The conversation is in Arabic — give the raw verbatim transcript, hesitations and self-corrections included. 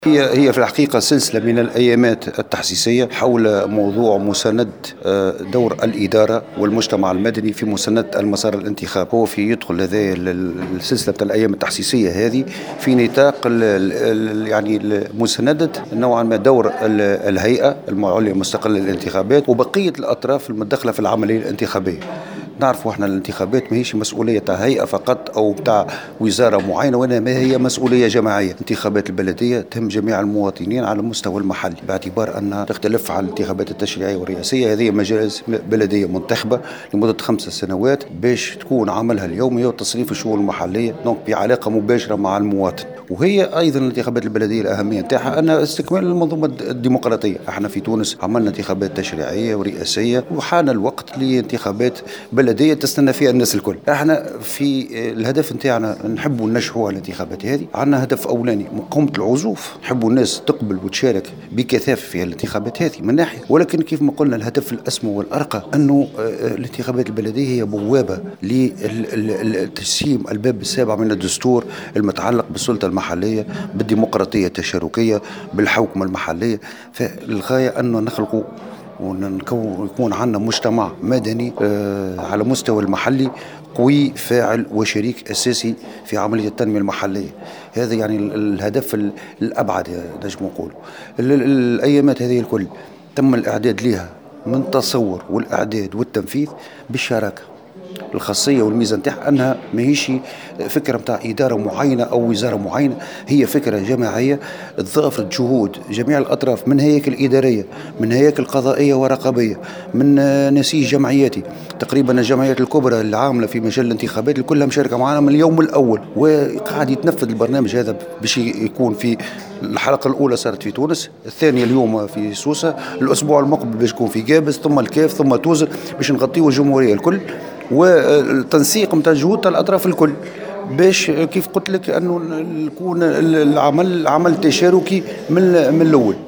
هي هي في الحقيقة سلسلة من الأيامات التحسيسية حول موضوع مساندة آه، دور الإدارة والمجتمع المدني في مساندة المسار الانتخاب. هو في يدخل هذه ال- ال- السلسلة بتاع الأيام التحسيسية هذه في نطاق ال- ال- ال- يعني ال- مساندة نوعا ما دور ال- الهيئة العليا المستقلة للانتخابات وبقية الأطراف المدخلة في العملية الانتخابية. نعرفوا احنا الانتخابات ماهيش مسؤوليه تاع هيئه فقط او تاع وزاره معينه، وانما هي مسؤوليه جماعيه. انتخابات البلديه تهم جميع المواطنين على المستوى المحلي، باعتبار انها تختلف عن الانتخابات التشريعيه والرئاسيه. هذه مجالس بلديه منتخبه لمده خمس سنوات باش تكون عملها اليومي وتصريف الشؤون المحليه، دونك بعلاقه مباشره مع المواطن. وهي ايضا الانتخابات البلديه الاهميه نتاعها انها استكمال المنظومه الديمقراطيه. احنا في تونس عملنا انتخابات تشريعيه ورئاسيه، وحان الوقت لانتخابات بلديه تستنى فيها الناس الكل. احنا في الهدف نتاعنا نحبوا ننجحوا الانتخابات هذه، عندنا هدف اولاني مقاومه العزوف، نحبوا الناس تقبل وتشارك بكثافه في الانتخابات هذه من ناحيه، ولكن كيف ما قلنا الهدف الاسمى والارقى انه الانتخابات البلديه هي بوابه لتجسيم الباب السابع من الدستور المتعلق بالسلطه المحليه، بالديمقراطيه التشاركيه، بالحوكمه المحليه. فالغايه انه نخلقوا ونكون يكون عندنا مجتمع مدني آه على مستوى المحلي قوي فاعل وشريك أساسي في عملية التنمية المحلية. هذا يعني الهدف الأبعد نجم نقول. الأيامات هذه الكل تم الإعداد لها من تصور والإعداد والتنفيذ بالشراكة. الخاصية والميزة نتاعها أنها ماهيش فكرة متاع إدارة معينة أو وزارة معينة، هي فكرة جماعية تضافت جهود جميع الأطراف، من هياكل إدارية، من هياكل قضائية ورقابية، من نسيج جمعياتي. تقريبا الجمعيات الكبرى اللي عاملة في مجال الانتخابات كلها مشاركة معنا من اليوم الأول، وقاعد يتنفذ البرنامج هذا باش يكون في الحلقة الأولى صارت في تونس، الثانية اليوم في سوسة، الأسبوع المقبل باش يكون في جابس، ثم الكاف، ثم توزر، باش نغطيوا الجمهورية الكل. والتنسيق متاع جهود الأطراف الكل باش كيف قلت لك أنه يكون العمل عمل تشاركي من من الأول.